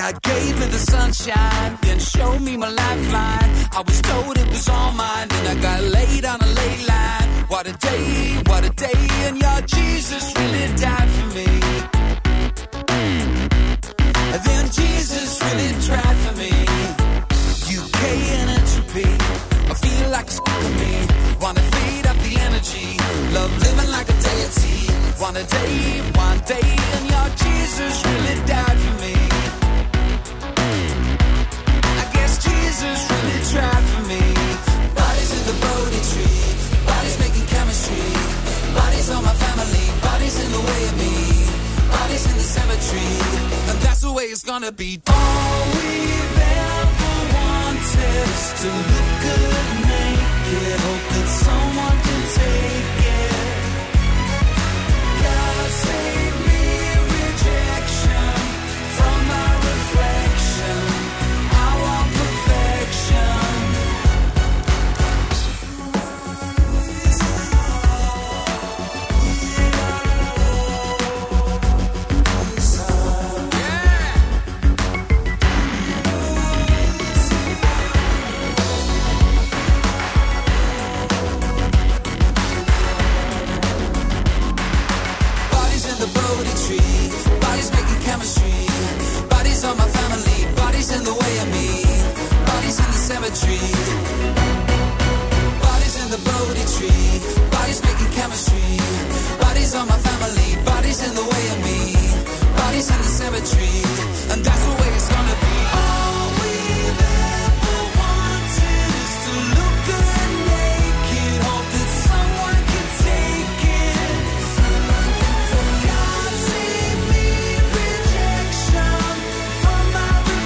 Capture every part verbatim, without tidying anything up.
God gave me the sunshine, then showed me my lifeline. I was told it was all mine, then I got laid on a ley line. What a day, what a day, and your Jesus really died for me. And then Jesus really tried for me. U K and entropy, I feel like a of me. Wanna feed up the energy, love living like a deity. One a day, one day, and your Jesus really died for me. I guess Jesus really tried for me. Bodies in the Bodhi tree, bodies making chemistry. Bodies on my family, bodies in the way of me. Bodies in the cemetery, and that's the way it's gonna be. All we've ever wanted is to look good naked. Hope that someone can take it. God save me rejection from my reflection. I want perfection. In the way of me, bodies in the cemetery, bodies in the Bodhi tree, bodies making chemistry, bodies on my family, bodies in the way of me, bodies in the cemetery, and that's the way it's gonna be. All we've ever wanted is to look good naked, hope that someone can take it. God save me rejection from my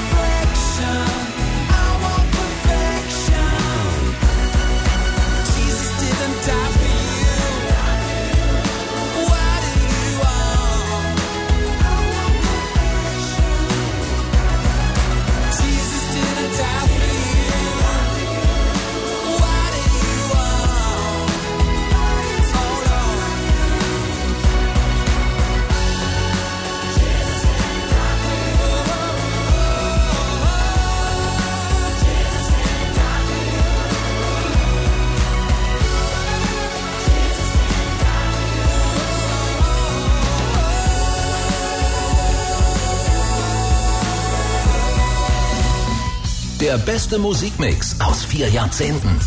Der beste Musikmix aus vier Jahrzehnten.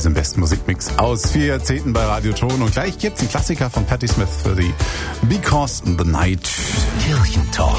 House im besten Musikmix aus vier Jahrzehnten bei Radio Ton. Und gleich gibt's einen Klassiker von Patti Smith für die Because in the Night. Kirchentalk.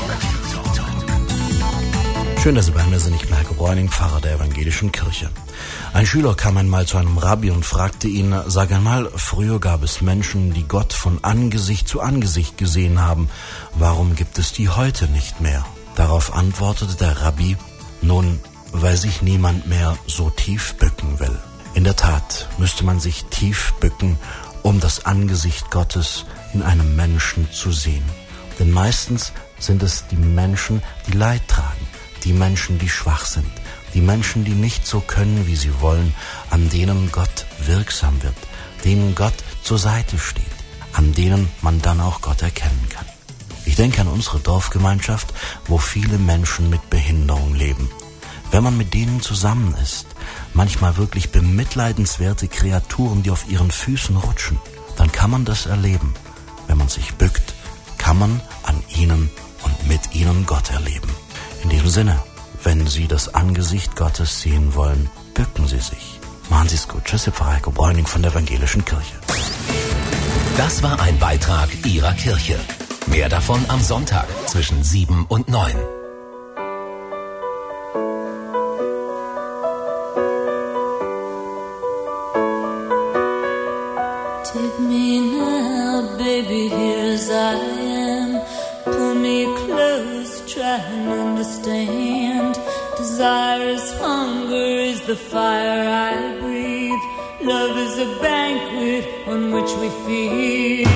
Schön, dass Sie bei mir sind. Ich bin Heiko Bräuning, Pfarrer der evangelischen Kirche. Ein Schüler kam einmal zu einem Rabbi und fragte ihn, sag einmal, früher gab es Menschen, die Gott von Angesicht zu Angesicht gesehen haben. Warum gibt es die heute nicht mehr? Darauf antwortete der Rabbi, nun, weil sich niemand mehr so tief bücken will. In der Tat müsste man sich tief bücken, um das Angesicht Gottes in einem Menschen zu sehen. Denn meistens sind es die Menschen, die Leid tragen, die Menschen, die schwach sind, die Menschen, die nicht so können, wie sie wollen, an denen Gott wirksam wird, denen Gott zur Seite steht, an denen man dann auch Gott erkennen kann. Ich denke an unsere Dorfgemeinschaft, wo viele Menschen mit Behinderung leben. Wenn man mit denen zusammen ist, manchmal wirklich bemitleidenswerte Kreaturen, die auf ihren Füßen rutschen, dann kann man das erleben. Wenn man sich bückt, kann man an ihnen und mit ihnen Gott erleben. In diesem Sinne, wenn Sie das Angesicht Gottes sehen wollen, bücken Sie sich. Machen Sie es gut. Tschüss, Ihr Pfarrer Heiko Bräuning von der evangelischen Kirche. Das war ein Beitrag Ihrer Kirche. Mehr davon am Sonntag zwischen sieben und neun. Take me now, baby, here as I am. Pull me close, try and understand. Desire is hunger, is the fire I breathe. Love is a banquet on which we feed.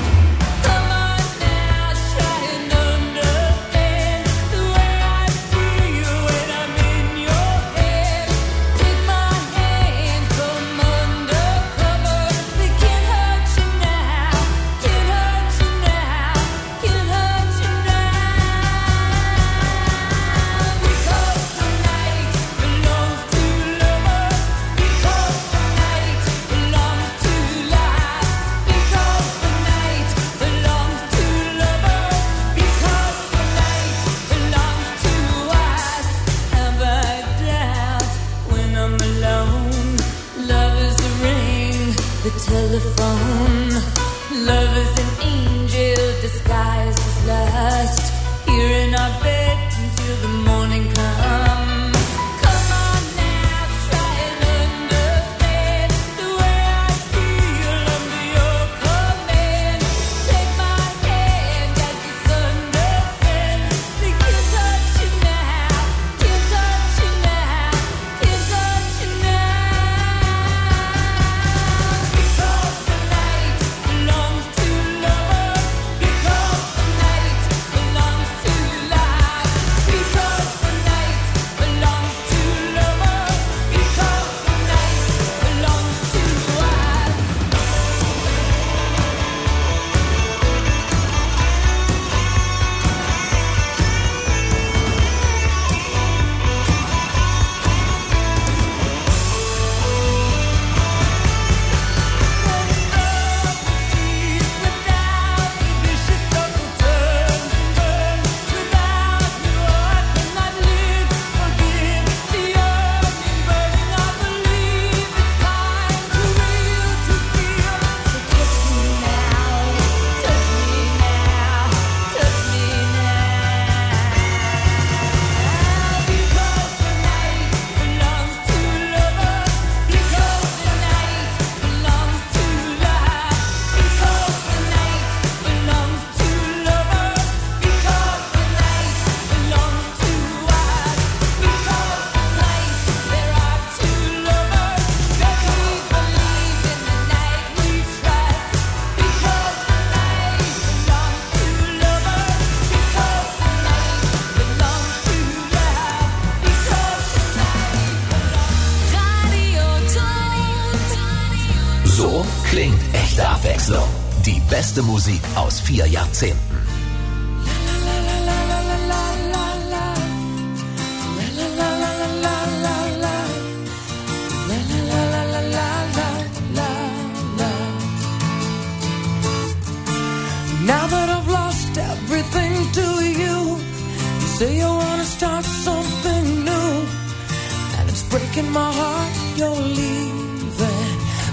Telephone. Love is an angel disguised as lust. Here in our bed until the morning comes. Come on now, try and understand the way I feel under your command. Take my hand as the sun descends. We can't touch you now, can't touch you now, can't touch you now. So klingt echte Abwechslung. Die beste Musik aus vier Jahrzehnten. Now that I've lost everything to you, you say you wanna start something new, and it's breaking my heart you're leaving.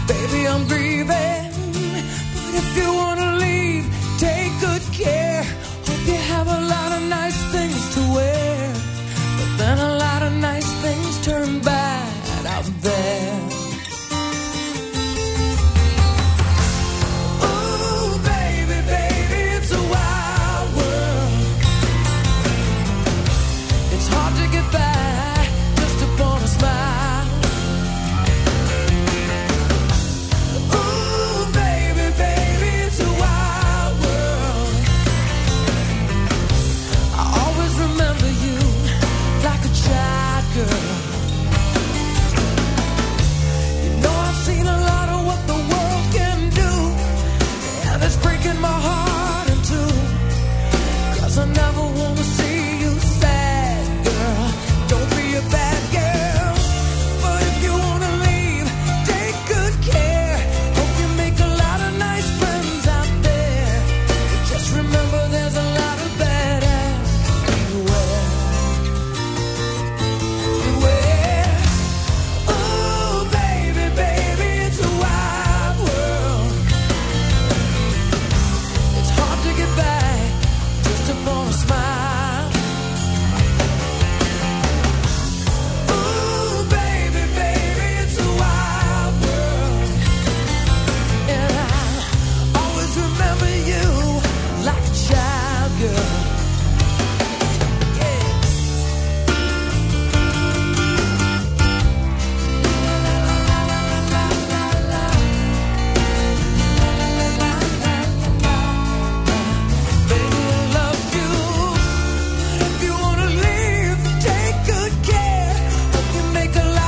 I'm grieving. But if you wanna leave